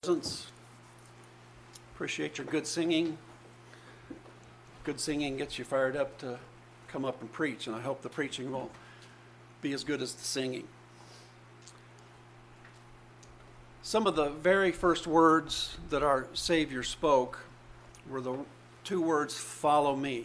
Presence. Appreciate your good singing. Good singing gets you fired up to come up and preach, and I hope the preaching will be as good as the singing. Some of the very first words that our Savior spoke were the two words, "Follow me."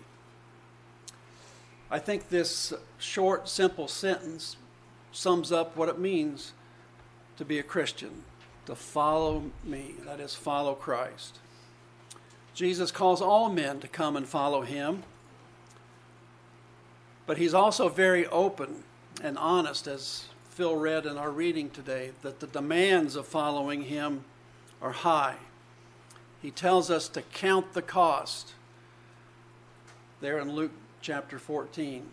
I think this short, simple sentence sums up what it means to be a Christian. To follow me, that is, follow Christ. Jesus calls all men to come and follow him, but he's also very open and honest, as Phil read in our reading today, that the demands of following him are high. He tells us to count the cost there in Luke chapter 14.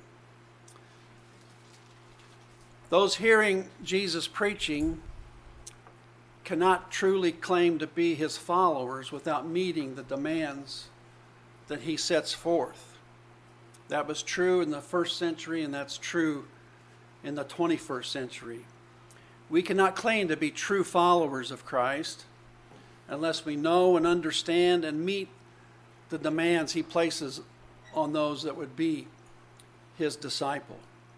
Those hearing Jesus preaching cannot truly claim to be his followers without meeting the demands that he sets forth. That was true in the first century, and that's true in the 21st century. We cannot claim to be true followers of Christ unless we know and understand and meet the demands he places on those that would be his disciple.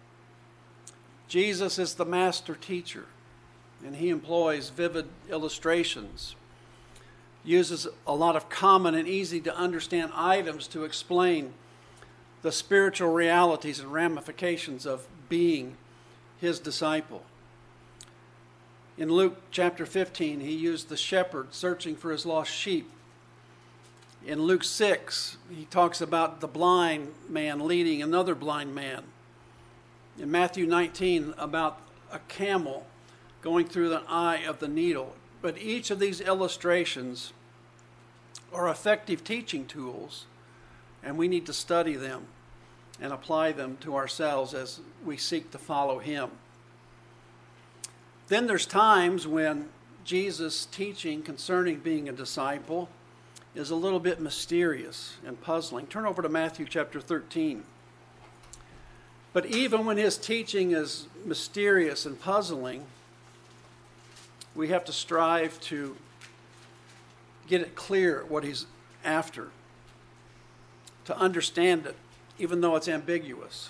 Jesus is the master teacher, and he employs vivid illustrations, uses a lot of common and easy to understand items to explain the spiritual realities and ramifications of being his disciple. In Luke chapter 15, he used the shepherd searching for his lost sheep. In Luke 6, he talks about the blind man leading another blind man. In Matthew 19, about a camel going through the eye of the needle. But each of these illustrations are effective teaching tools, and we need to study them and apply them to ourselves as we seek to follow him. Then there's times when Jesus' teaching concerning being a disciple is a little bit mysterious and puzzling. Turn over to Matthew chapter 13. But even when his teaching is mysterious and puzzling, we have to strive to get it clear what he's after, to understand it, even though it's ambiguous.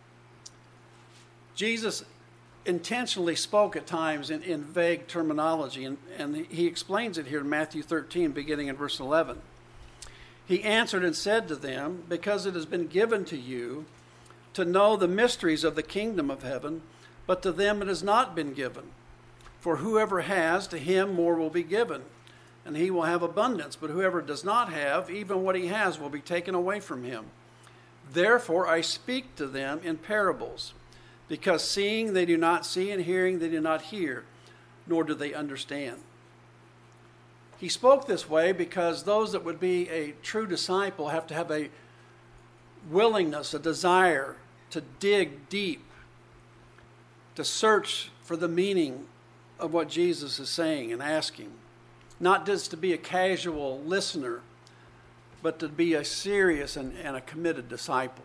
Jesus intentionally spoke at times in vague terminology, and he explains it here in Matthew 13, beginning in verse 11. He answered and said to them, "Because it has been given to you to know the mysteries of the kingdom of heaven, but to them it has not been given. For whoever has, to him more will be given, and he will have abundance. But whoever does not have, even what he has will be taken away from him. Therefore I speak to them in parables, because seeing they do not see, and hearing they do not hear, nor do they understand." He spoke this way because those that would be a true disciple have to have a willingness, a desire to dig deep, to search for the meaning of what Jesus is saying and asking. Not just to be a casual listener, but to be a serious and a committed disciple.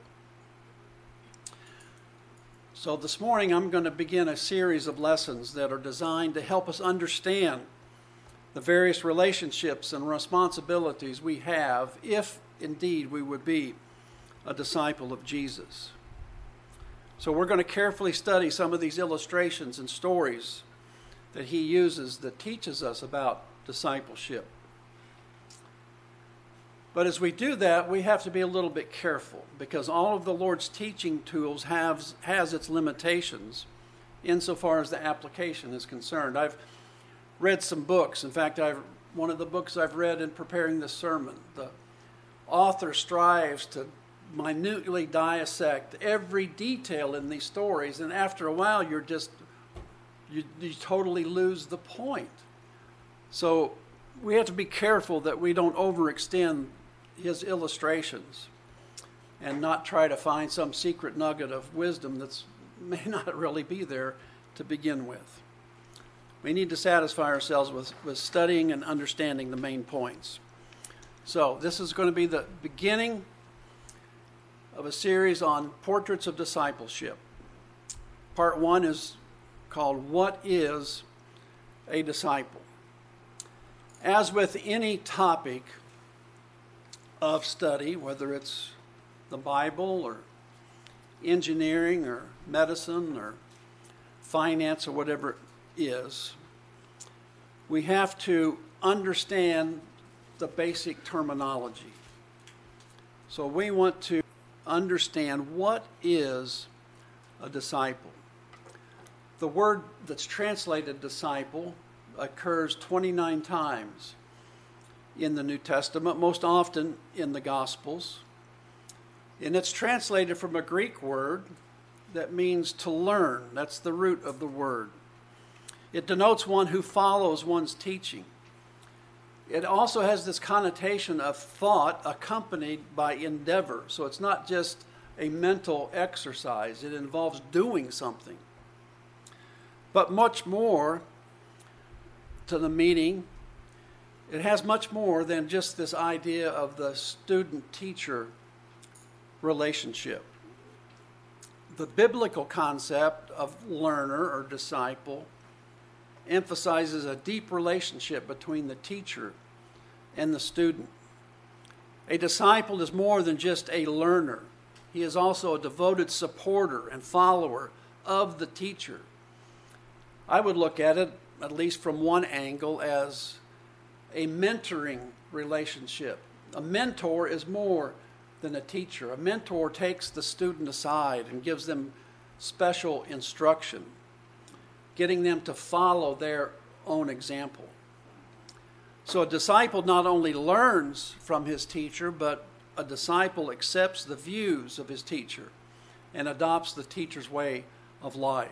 So this morning I'm going to begin a series of lessons that are designed to help us understand the various relationships and responsibilities we have if indeed we would be a disciple of Jesus. So we're going to carefully study some of these illustrations and stories that he uses that teaches us about discipleship. But as we do that, we have to be a little bit careful, because all of the Lord's teaching tools has its limitations insofar as the application is concerned. I've read some books. In fact, one of the books I've read in preparing this sermon, the author strives to minutely dissect every detail in these stories, and after a while you totally lose the point. So we have to be careful that we don't overextend his illustrations and not try to find some secret nugget of wisdom that may not really be there to begin with. We need to satisfy ourselves with studying and understanding the main points. So this is going to be the beginning of a series on portraits of discipleship. Part 1 is called "What is a Disciple?" As with any topic of study, whether it's the Bible or engineering or medicine or finance or whatever it is, we have to understand the basic terminology. So we want to understand what is a disciple. The word that's translated disciple occurs 29 times in the New Testament, most often in the Gospels. And it's translated from a Greek word that means to learn. That's the root of the word. It denotes one who follows one's teaching. It also has this connotation of thought accompanied by endeavor. So it's not just a mental exercise. It involves doing something. But much more to the meaning. It has much more than just this idea of the student-teacher relationship. The biblical concept of learner or disciple emphasizes a deep relationship between the teacher and the student. A disciple is more than just a learner. He is also a devoted supporter and follower of the teacher. I would look at it, at least from one angle, as a mentoring relationship. A mentor is more than a teacher. A mentor takes the student aside and gives them special instruction, getting them to follow their own example. So a disciple not only learns from his teacher, but a disciple accepts the views of his teacher and adopts the teacher's way of life.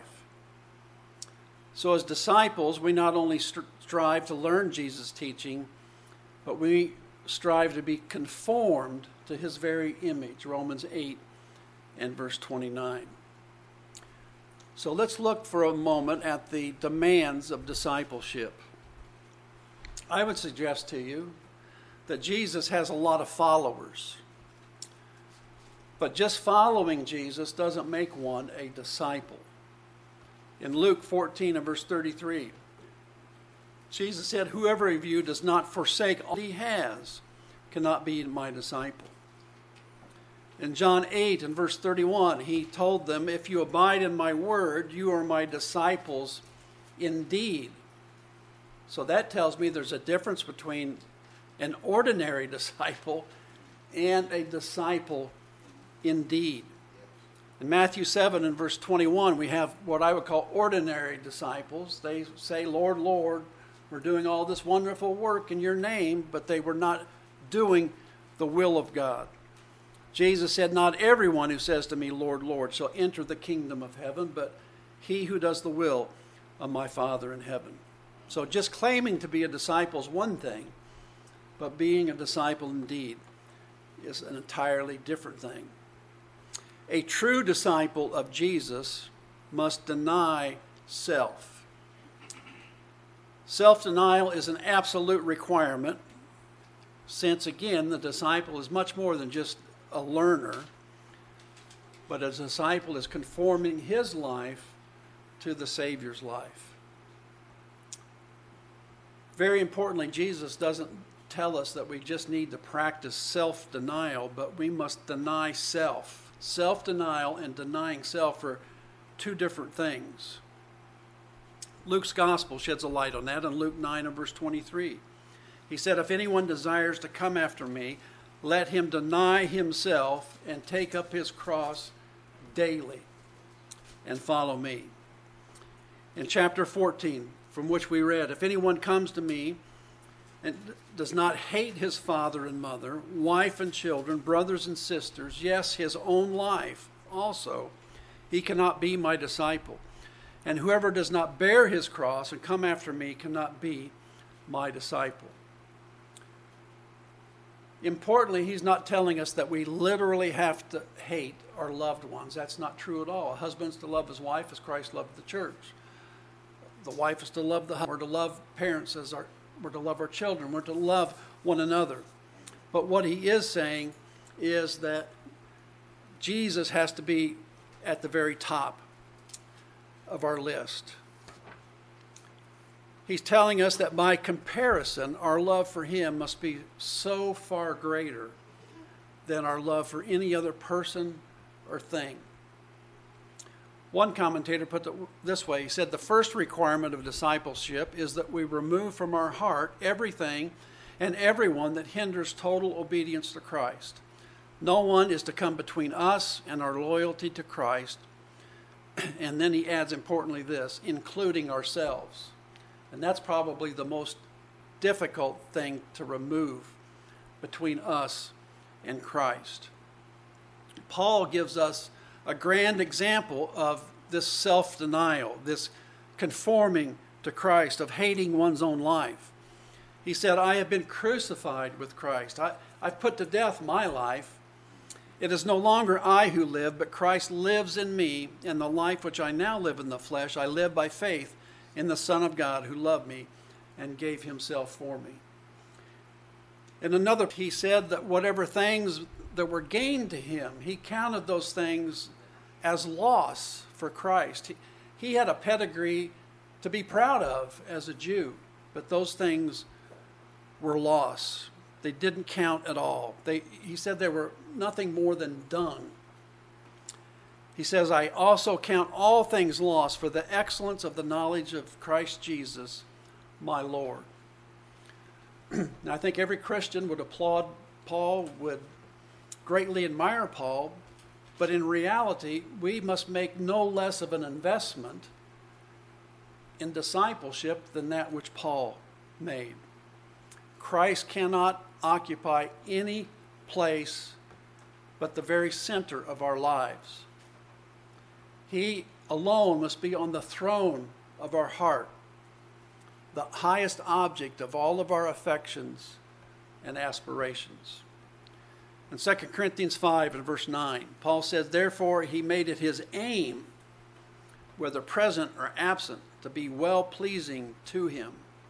So as disciples, we not only strive to learn Jesus' teaching, but we strive to be conformed to his very image, Romans 8 and verse 29. So let's look for a moment at the demands of discipleship. I would suggest to you that Jesus has a lot of followers. But just following Jesus doesn't make one a disciple. In Luke 14 and verse 33, Jesus said, "Whoever of you does not forsake all he has cannot be my disciple." In John 8 and verse 31, he told them, "If you abide in my word, you are my disciples indeed." So that tells me there's a difference between an ordinary disciple and a disciple indeed. In Matthew 7 and verse 21, we have what I would call ordinary disciples. They say, "Lord, Lord, we're doing all this wonderful work in your name," but they were not doing the will of God. Jesus said, "Not everyone who says to me, 'Lord, Lord,' shall enter the kingdom of heaven, but he who does the will of my Father in heaven." So just claiming to be a disciple is one thing, but being a disciple indeed is an entirely different thing. A true disciple of Jesus must deny self. Self-denial is an absolute requirement, since, again, the disciple is much more than just a learner, but a disciple is conforming his life to the Savior's life. Very importantly, Jesus doesn't tell us that we just need to practice self-denial, but we must deny self. Self-denial and denying self are two different things. Luke's gospel sheds a light on that in Luke 9 and verse 23. He said, "If anyone desires to come after me, let him deny himself and take up his cross daily and follow me." In chapter 14, from which we read, "If anyone comes to me and does not hate his father and mother, wife and children, brothers and sisters, yes, his own life also, he cannot be my disciple. And whoever does not bear his cross and come after me cannot be my disciple." Importantly, he's not telling us that we literally have to hate our loved ones. That's not true at all. A husband's to love his wife as Christ loved the church. The wife is to love the husband. We're to love parents as we're to love our children. We're to love one another. But what he is saying is that Jesus has to be at the very top of our list. He's telling us that by comparison, our love for him must be so far greater than our love for any other person or thing. One commentator put it this way. He said, the first requirement of discipleship is that we remove from our heart everything and everyone that hinders total obedience to Christ. No one is to come between us and our loyalty to Christ. And then he adds importantly this, including ourselves. And that's probably the most difficult thing to remove between us and Christ. Paul gives us a grand example of this self-denial, this conforming to Christ, of hating one's own life. He said, I have been crucified with Christ. I've put to death my life. It is no longer I who live, but Christ lives in me, and the life which I now live in the flesh, I live by faith in the Son of God who loved me and gave himself for me. In another, he said that whatever things that were gained to him, he counted those things as loss for Christ. He had a pedigree to be proud of as a Jew, but those things were loss. They didn't count at all. He said they were nothing more than dung. He says, I also count all things lost for the excellence of the knowledge of Christ Jesus, my Lord. And I think every Christian would applaud Paul, would greatly admire Paul, but in reality, we must make no less of an investment in discipleship than that which Paul made. Christ cannot occupy any place but the very center of our lives. He alone must be on the throne of our heart, the highest object of all of our affections and aspirations. In 2 Corinthians 5 and verse 9, Paul says, therefore he made it his aim, whether present or absent, to be well-pleasing to him.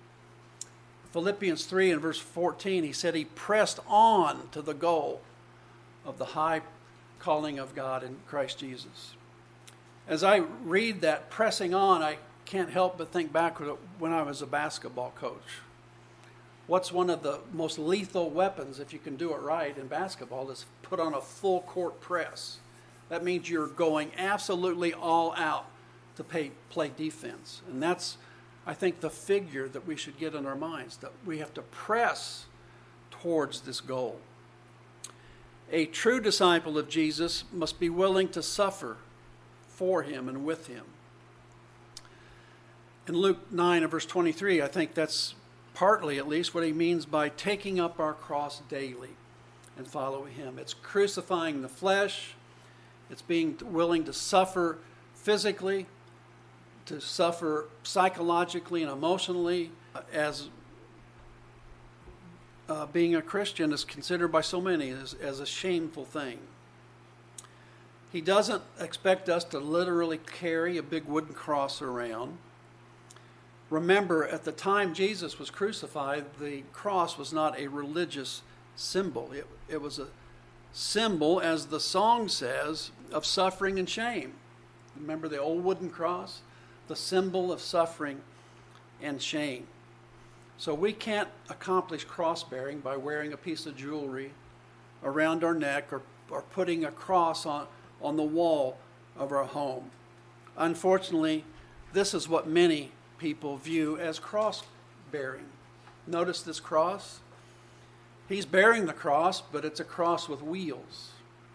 Philippians 3 and verse 14, he said he pressed on to the goal of the high calling of God in Christ Jesus. As I read that pressing on, I can't help but think back when I was a basketball coach. What's one of the most lethal weapons, if you can do it right in basketball, is put on a full court press. That means you're going absolutely all out to play defense. And that's, I think, the figure that we should get in our minds, that we have to press towards this goal. A true disciple of Jesus must be willing to suffer for him and with him. In Luke 9 and verse 23, I think that's partly at least what he means by taking up our cross daily and following him. It's crucifying the flesh. It's being willing to suffer physically, to suffer psychologically and emotionally, as being a Christian is considered by so many as a shameful thing. He doesn't expect us to literally carry a big wooden cross around. Remember, at the time Jesus was crucified, the cross was not a religious symbol. It was a symbol, as the song says, of suffering and shame. Remember the old wooden cross? The symbol of suffering and shame. So we can't accomplish cross-bearing by wearing a piece of jewelry around our neck or putting a cross on the wall of our home. Unfortunately, this is what many people view as cross-bearing. Notice this cross? He's bearing the cross, but it's a cross with wheels.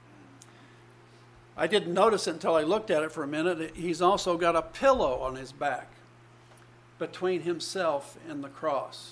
I didn't notice it until I looked at it for a minute. He's also got a pillow on his back between himself and the cross.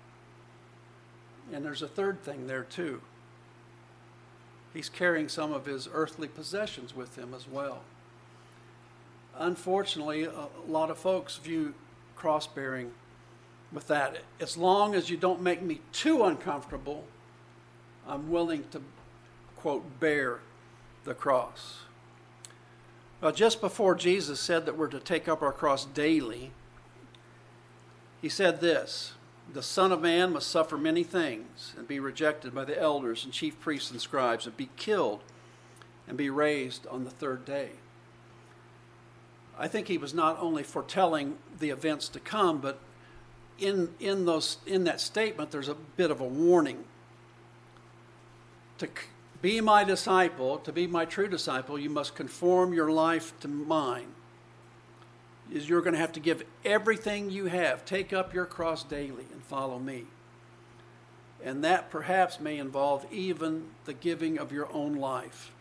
And there's a third thing there too. He's carrying some of his earthly possessions with him as well. Unfortunately, a lot of folks view cross-bearing with that. As long as you don't make me too uncomfortable, I'm willing to, quote, bear the cross. Well, just before Jesus said that we're to take up our cross daily, he said this: the Son of Man must suffer many things and be rejected by the elders and chief priests and scribes and be killed and be raised on the third day. I think he was not only foretelling the events to come, but in that statement, there's a bit of a warning. To be my disciple, to be my true disciple, you must conform your life to mine. You're going to have to give everything you have. Take up your cross daily and follow me. And that perhaps may involve even the giving of your own life.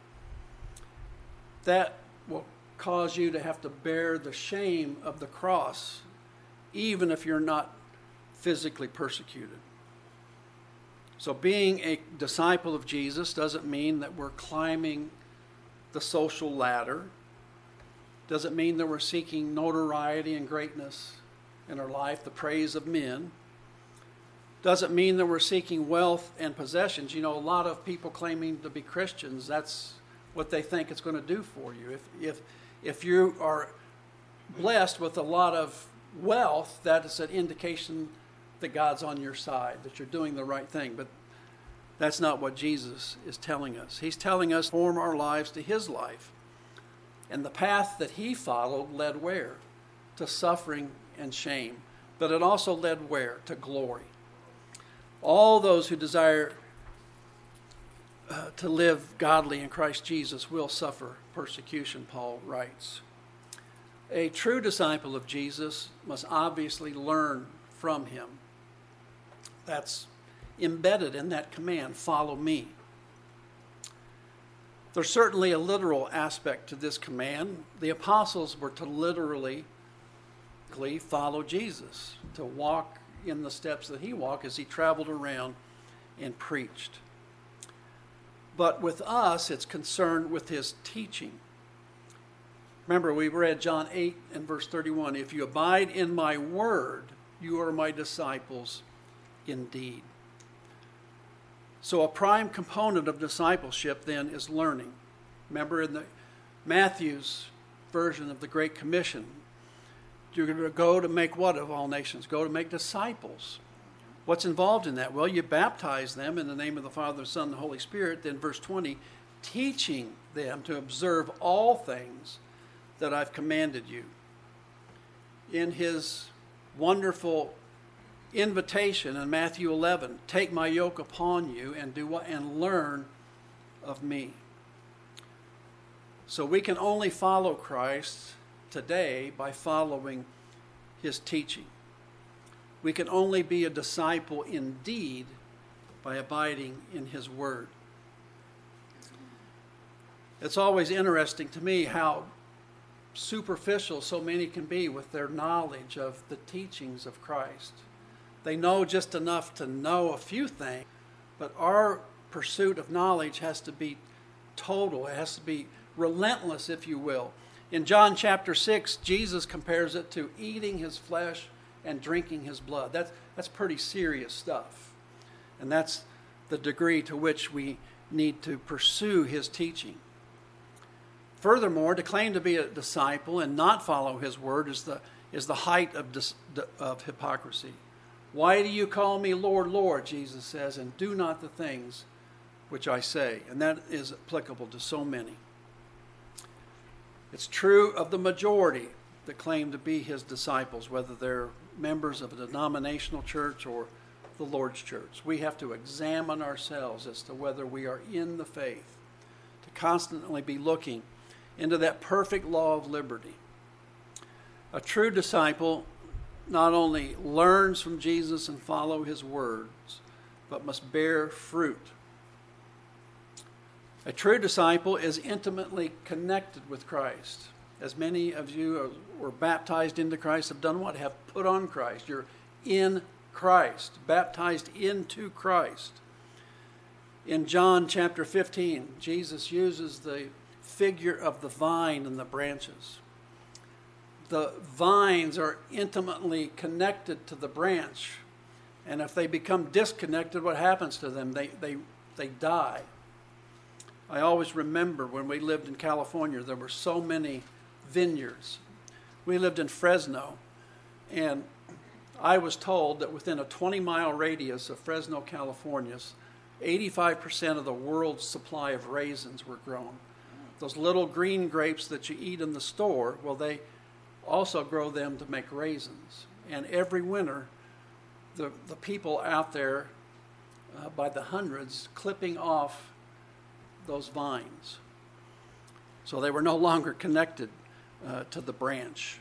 That will cause you to have to bear the shame of the cross, even if you're not physically persecuted. So being a disciple of Jesus doesn't mean that we're climbing the social ladder. Doesn't mean that we're seeking notoriety and greatness in our life, the praise of men. Doesn't mean that we're seeking wealth and possessions. You know, a lot of people claiming to be Christians, that's what they think it's going to do for you. If you are blessed with a lot of wealth, that is an indication that God's on your side, that you're doing the right thing. But that's not what Jesus is telling us. He's telling us to form our lives to his life. And the path that he followed led where? To suffering and shame. But it also led where? To glory. All those who desire to live godly in Christ Jesus will suffer persecution, Paul writes. A true disciple of Jesus must obviously learn from him. That's embedded in that command, follow me. There's certainly a literal aspect to this command. The apostles were to literally follow Jesus, to walk in the steps that he walked as he traveled around and preached. But with us, it's concerned with his teaching. Remember, we read John 8 and verse 31. If you abide in my word, you are my disciples indeed. So a prime component of discipleship then is learning. Remember in the Matthew's version of the Great Commission, you're going to go to make what of all nations? Go to make disciples. What's involved in that? Well, you baptize them in the name of the Father, the Son, and the Holy Spirit. Then verse 20, teaching them to observe all things that I've commanded you. In his wonderful invitation in Matthew 11, take my yoke upon you and do what? And learn of me. So we can only follow Christ today by following his teaching. We can only be a disciple indeed by abiding in his word. It's always interesting to me how superficial so many can be with their knowledge of the teachings of Christ. They know just enough to know a few things, but our pursuit of knowledge has to be total. It has to be relentless, if you will. In John chapter 6, Jesus compares it to eating his flesh and drinking his blood. That's pretty serious stuff. And that's the degree to which we need to pursue his teaching. Furthermore, to claim to be a disciple and not follow his word is the height of hypocrisy. Why do you call me Lord, Lord, Jesus says, and do not the things which I say? And that is applicable to so many. It's true of the majority that claim to be his disciples, whether they're members of a denominational church or the Lord's church. We have to examine ourselves as to whether we are in the faith, to constantly be looking into that perfect law of liberty. A true disciple not only learns from Jesus and follow his words, but must bear fruit. A true disciple is intimately connected with Christ. As many of you were baptized into Christ, have done what? Have put on Christ. You're in Christ, baptized into Christ. In John chapter 15, Jesus uses the figure of the vine and the branches. The vines are intimately connected to the branch, and if they become disconnected, what happens to them? They die. I always remember when we lived in California, there were so many vineyards. We lived in Fresno, and I was told that within a 20-mile radius of Fresno, California, 85% of the world's supply of raisins were grown. Those little green grapes that you eat in the store, well, they also grow them to make raisins. And every winter, the people out there by the hundreds clipping off those vines. So they were no longer connected to the branch.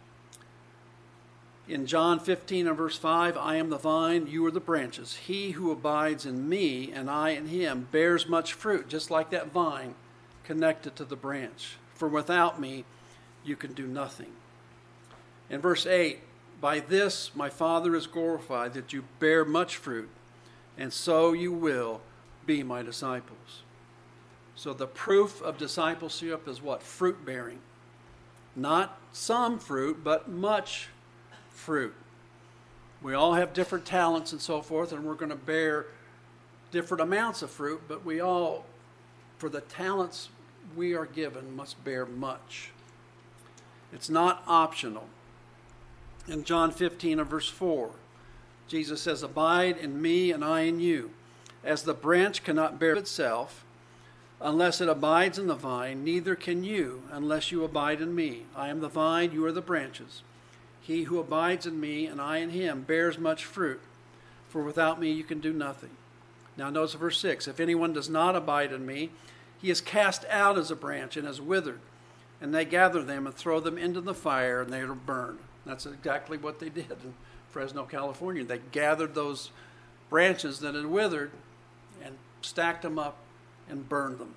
In John 15 and verse 5, I am the vine, you are the branches. He who abides in me and I in him bears much fruit, just like that vine connected to the branch. For without me, you can do nothing. In verse 8, by this my Father is glorified, that you bear much fruit, and so you will be my disciples. So the proof of discipleship is what? Fruit bearing. Not some fruit, but much fruit. We all have different talents and so forth, and we're going to bear different amounts of fruit, but we all, for the talents we are given, must bear much. It's not optional. In John 15 and verse 4, Jesus says, abide in me and I in you. As the branch cannot bear itself unless it abides in the vine, neither can you unless you abide in me. I am the vine, you are the branches. He who abides in me and I in him bears much fruit, for without me you can do nothing. Now notice verse 6, if anyone does not abide in me, he is cast out as a branch and is withered, and they gather them and throw them into the fire, and they are burned. That's exactly what they did in Fresno, California. They gathered those branches that had withered and stacked them up and burned them.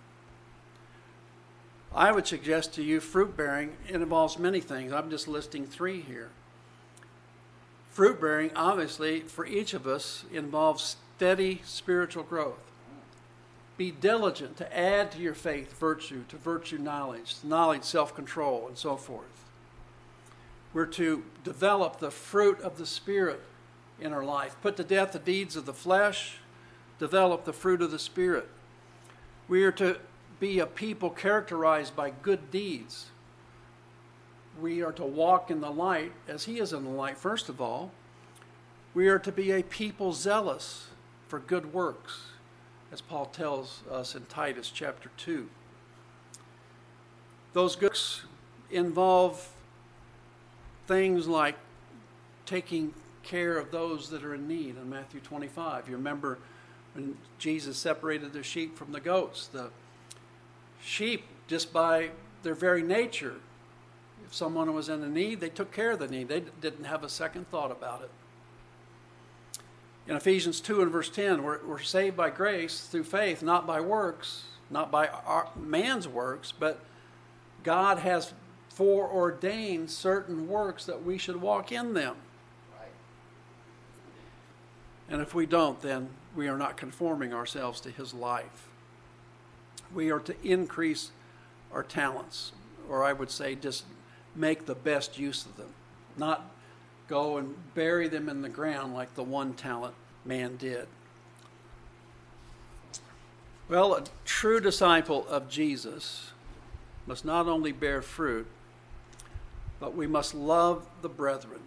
I would suggest to you fruit bearing, it involves many things. I'm just listing 3 here. Fruit bearing, obviously, for each of us, involves steady spiritual growth. Be diligent to add to your faith virtue, to virtue knowledge, self-control, and so forth. We're to develop the fruit of the Spirit in our life. Put to death the deeds of the flesh, develop the fruit of the Spirit. We are to be a people characterized by good deeds. We are to walk in the light as he is in the light, first of all. We are to be a people zealous for good works, as Paul tells us in Titus chapter 2. Those good works involve things like taking care of those that are in need in Matthew 25. You remember when Jesus separated the sheep from the goats. The sheep, just by their very nature, if someone was in a need, they took care of the need. They didn't have a second thought about it. In Ephesians 2 and verse 10, we're saved by grace through faith, not by works, not by man's works, but God has foreordained certain works that we should walk in them. Right. And if we don't, then we are not conforming ourselves to his life. We are to increase our talents, or I would say just make the best use of them, not go and bury them in the ground like the one talent man did. Well, a true disciple of Jesus must not only bear fruit, but we must love the brethren.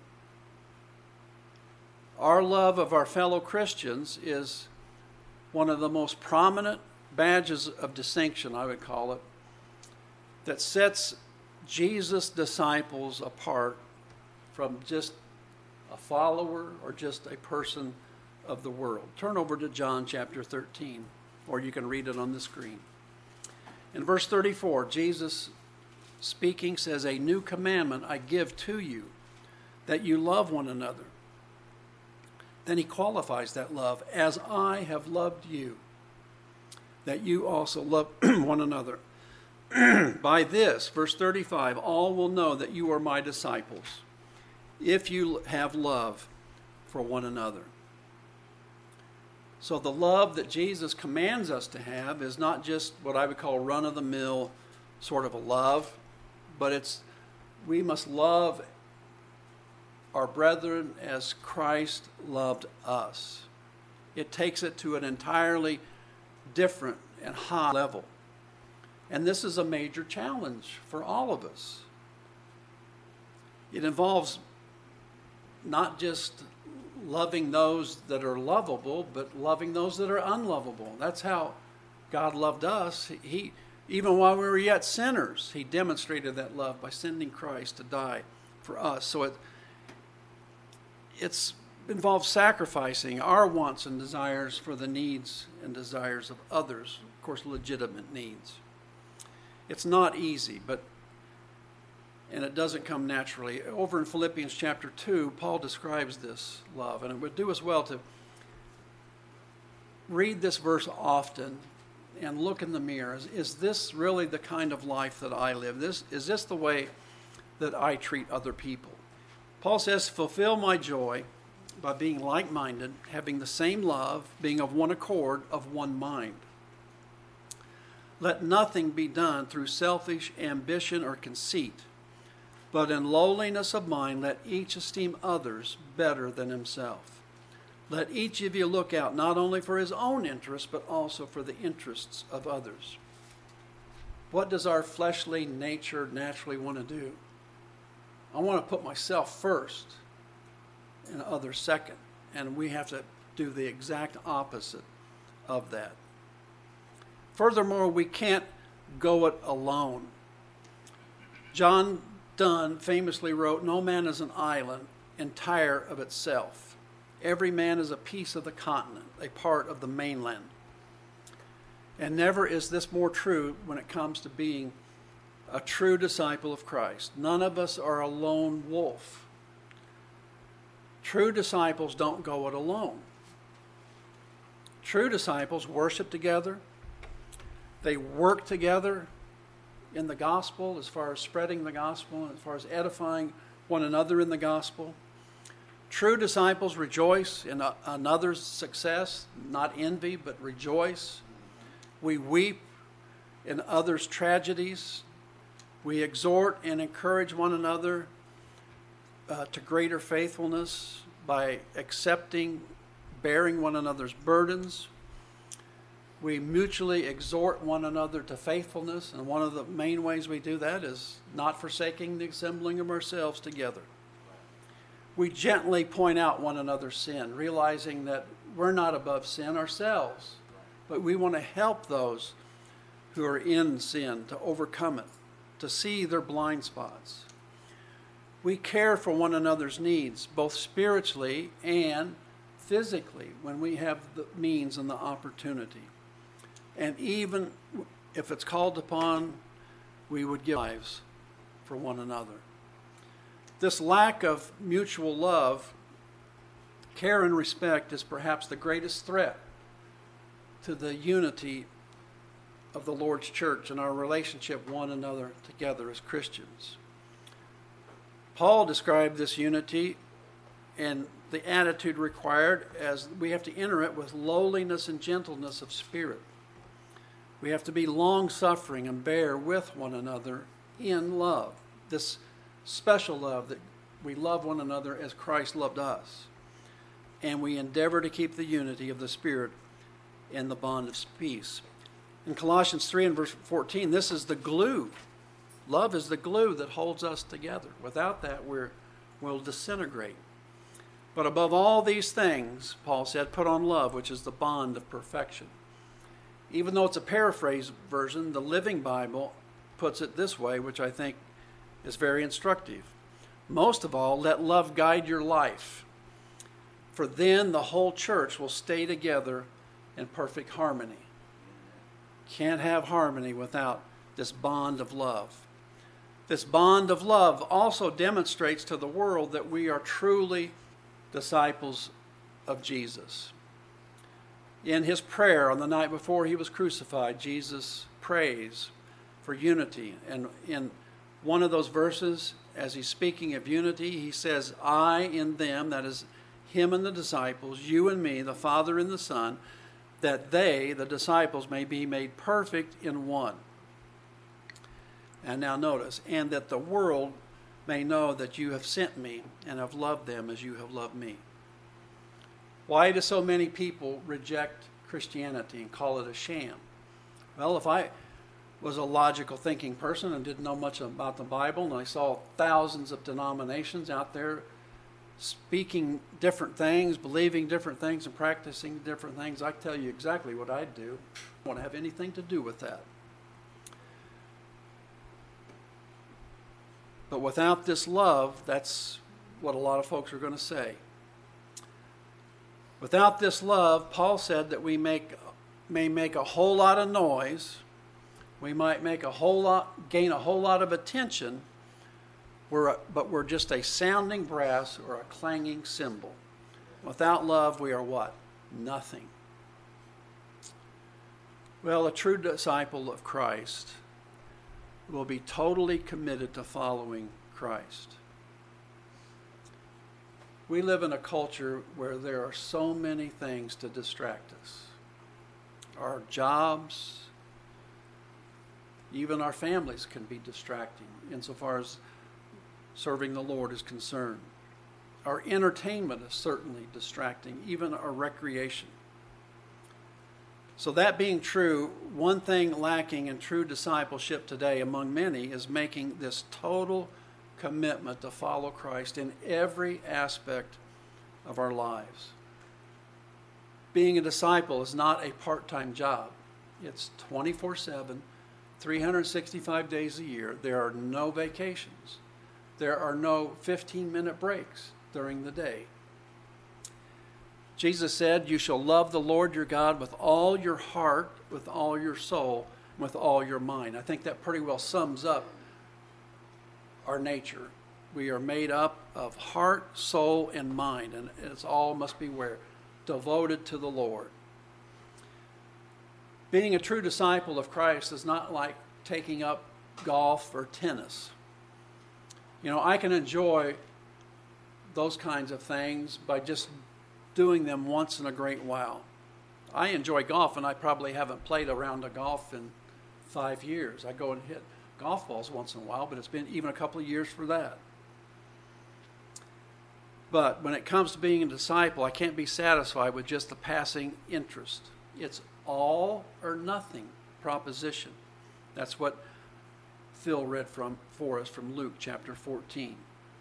Our love of our fellow Christians is one of the most prominent badges of distinction, I would call it, that sets Jesus' disciples apart from just a follower or just a person of the world. Turn over to John chapter 13, or you can read it on the screen. In verse 34, Jesus speaking says, a new commandment I give to you, that you love one another. Then he qualifies that love, as I have loved you, that you also love one another. By this, verse 35, all will know that you are my disciples, if you have love for one another. So the love that Jesus commands us to have is not just what I would call run-of-the-mill sort of a love, but we must love our brethren as Christ loved us. It takes it to an entirely different and high level. And this is a major challenge for all of us. It involves not just loving those that are lovable, but loving those that are unlovable. That's how God loved us. He, even while we were yet sinners, he demonstrated that love by sending Christ to die for us. So It's involves sacrificing our wants and desires for the needs and desires of others, of course, legitimate needs. It's not easy, and it doesn't come naturally. Over in Philippians chapter 2, Paul describes this love, and it would do us well to read this verse often and look in the mirror. Is this really the kind of life that I live? Is this the way that I treat other people? Paul says, fulfill my joy by being like-minded, having the same love, being of one accord, of one mind. Let nothing be done through selfish ambition or conceit, but in lowliness of mind let each esteem others better than himself. Let each of you look out not only for his own interests, but also for the interests of others. What does our fleshly nature naturally want to do? I want to put myself first and others second. And we have to do the exact opposite of that. Furthermore, we can't go it alone. John Donne famously wrote, no man is an island entire of itself. Every man is a piece of the continent, a part of the mainland. And never is this more true when it comes to being a true disciple of Christ. None of us are a lone wolf. True disciples don't go it alone. True disciples worship together. They work together in the gospel as far as spreading the gospel, as far as edifying one another in the gospel. True disciples rejoice in another's success, not envy, but rejoice. We weep in others' tragedies. We exhort and encourage one another to greater faithfulness by accepting, bearing one another's burdens. We mutually exhort one another to faithfulness, and one of the main ways we do that is not forsaking the assembling of ourselves together. We gently point out one another's sin, realizing that we're not above sin ourselves, but we want to help those who are in sin to overcome it, to see their blind spots. We care for one another's needs, both spiritually and physically, when we have the means and the opportunity. And even if it's called upon, we would give lives for one another. This lack of mutual love, care, and respect is perhaps the greatest threat to the unity of the Lord's church and our relationship with one another together as Christians. Paul described this unity and the attitude required as we have to enter it with lowliness and gentleness of spirit. We have to be long-suffering and bear with one another in love. This special love that we love one another as Christ loved us. And we endeavor to keep the unity of the Spirit in the bond of peace. In Colossians 3 and verse 14, this is the glue. Love is the glue that holds us together. Without that, we'll disintegrate. But above all these things, Paul said, put on love, which is the bond of perfection. Even though it's a paraphrase version, the Living Bible puts it this way, which I think is very instructive. Most of all, let love guide your life, for then the whole church will stay together in perfect harmony. Can't have harmony without this bond of love. This bond of love also demonstrates to the world that we are truly disciples of Jesus. In his prayer on the night before he was crucified, Jesus prays for unity. And in one of those verses, as he's speaking of unity, he says, I in them, that is him and the disciples, you and me, the Father and the Son, that they, the disciples, may be made perfect in one. And now notice, and that the world may know that you have sent me and have loved them as you have loved me. Why do so many people reject Christianity and call it a sham? Well, if I was a logical thinking person and didn't know much about the Bible, and I saw thousands of denominations out there speaking different things, believing different things, and practicing different things, I tell you exactly what I'd do. I don't want to have anything to do with that. But without this love, that's what a lot of folks are going to say. Without this love, Paul said that we may make a whole lot of noise. We might make gain a whole lot of attention, but we're just a sounding brass or a clanging cymbal. Without love, we are what? Nothing. Well, a true disciple of Christ will be totally committed to following Christ. We live in a culture where there are so many things to distract us. Our jobs, even our families can be distracting insofar as serving the Lord is concerned. Our entertainment is certainly distracting, even our recreation. So that being true, one thing lacking in true discipleship today among many is making this total commitment to follow Christ in every aspect of our lives. Being a disciple is not a part-time job. It's 24/7, 365 days a year. There are no vacations. There are no 15-minute breaks during the day. Jesus said, "You shall love the Lord your God with all your heart, with all your soul, and with all your mind." I think that pretty well sums up our nature. We are made up of heart, soul, and mind, and it's all must be where? Devoted to the Lord. Being a true disciple of Christ is not like taking up golf or tennis. You know, I can enjoy those kinds of things by just doing them once in a great while. I enjoy golf, and I probably haven't played a round of golf in 5 years. I go and hit golf balls once in a while, but it's been even a couple of years for that. But when it comes to being a disciple, I can't be satisfied with just the passing interest. It's all or nothing proposition. That's what Phil read for us from Luke chapter 14.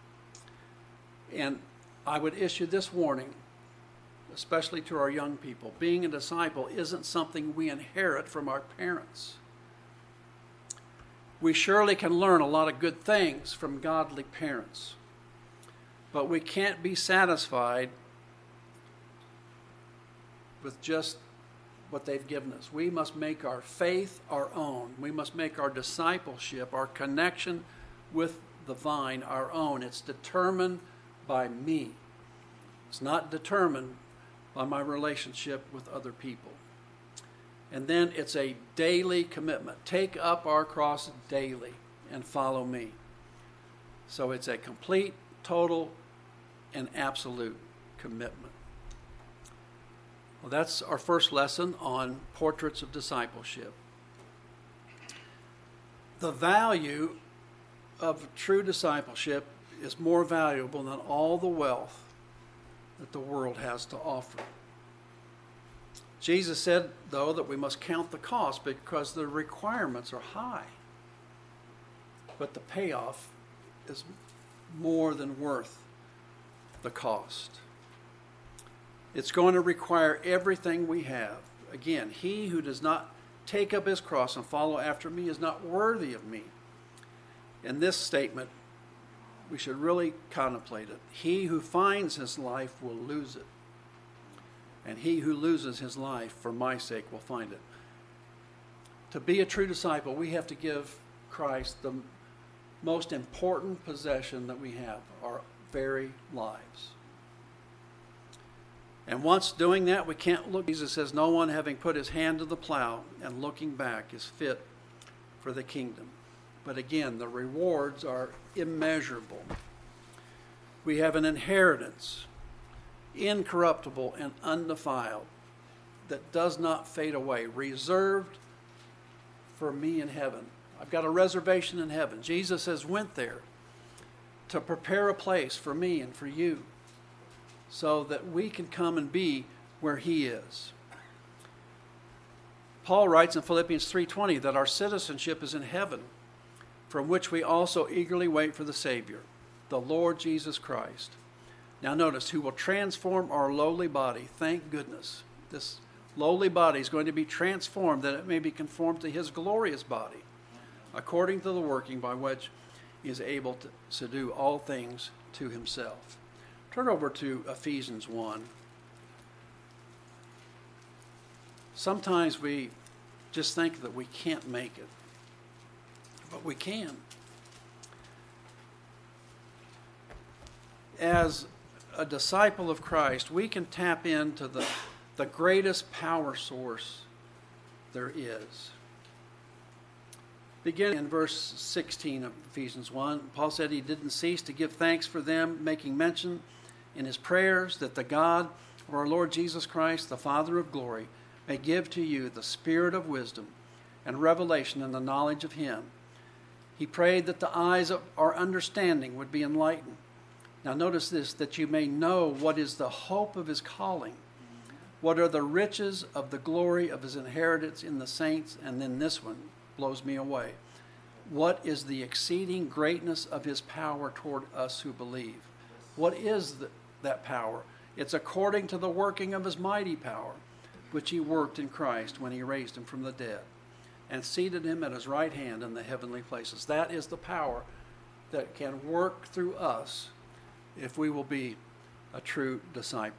And I would issue this warning, especially to our young people. Being a disciple isn't something we inherit from our parents. We surely can learn a lot of good things from godly parents, but we can't be satisfied with just what they've given us. We must make our faith our own. We must make our discipleship, our connection with the vine our own. It's determined by me. It's not determined by my relationship with other people. And then it's a daily commitment. Take up our cross daily and follow me. So it's a complete, total, and absolute commitment. Well, that's our first lesson on portraits of discipleship. The value of true discipleship is more valuable than all the wealth that the world has to offer. Jesus said, though, that we must count the cost because the requirements are high. But the payoff is more than worth the cost. It's going to require everything we have. Again, he who does not take up his cross and follow after me is not worthy of me. In this statement, we should really contemplate it. He who finds his life will lose it, and he who loses his life for my sake will find it. To be a true disciple, we have to give Christ the most important possession that we have, our very lives. And once doing that, we can't look. Jesus says, "No one having put his hand to the plow and looking back is fit for the kingdom." But again, the rewards are immeasurable. We have an inheritance, incorruptible and undefiled, that does not fade away, reserved for me in heaven. I've got a reservation in heaven. Jesus has went there to prepare a place for me and for you so that we can come and be where he is. Paul writes in Philippians 3:20 that our citizenship is in heaven, from which we also eagerly wait for the Savior, the Lord Jesus Christ. Now notice, who will transform our lowly body. Thank goodness. This lowly body is going to be transformed that it may be conformed to his glorious body, according to the working by which he is able to subdue all things to himself. Turn over to Ephesians 1. Sometimes we just think that we can't make it, but we can. As a disciple of Christ, we can tap into the greatest power source there is. Beginning in verse 16 of Ephesians 1, Paul said he didn't cease to give thanks for them, making mention in his prayers that the God of our Lord Jesus Christ, the Father of glory, may give to you the spirit of wisdom and revelation in the knowledge of him. He prayed that the eyes of our understanding would be enlightened. Now notice this, that you may know what is the hope of his calling, what are the riches of the glory of his inheritance in the saints, and then this one blows me away. What is the exceeding greatness of his power toward us who believe? What is that power? It's according to the working of his mighty power, which he worked in Christ when he raised him from the dead and seated him at his right hand in the heavenly places. That is the power that can work through us if we will be a true disciple.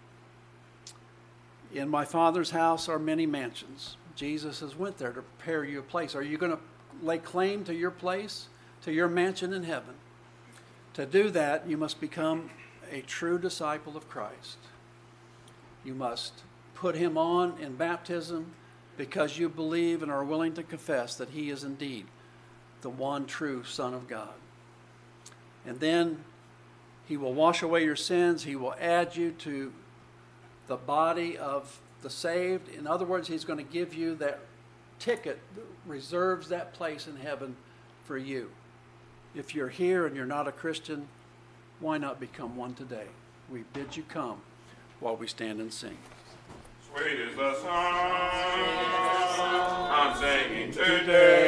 In my Father's house are many mansions. Jesus has went there to prepare you a place. Are you going to lay claim to your place, to your mansion in heaven? To do that, you must become a true disciple of Christ. You must put him on in baptism because you believe and are willing to confess that he is indeed the one true Son of God. And then he will wash away your sins. He will add you to the body of the saved. In other words, he's going to give you that ticket that reserves that place in heaven for you. If you're here and you're not a Christian, why not become one today? We bid you come while we stand and sing. Sweet is the song I'm singing today.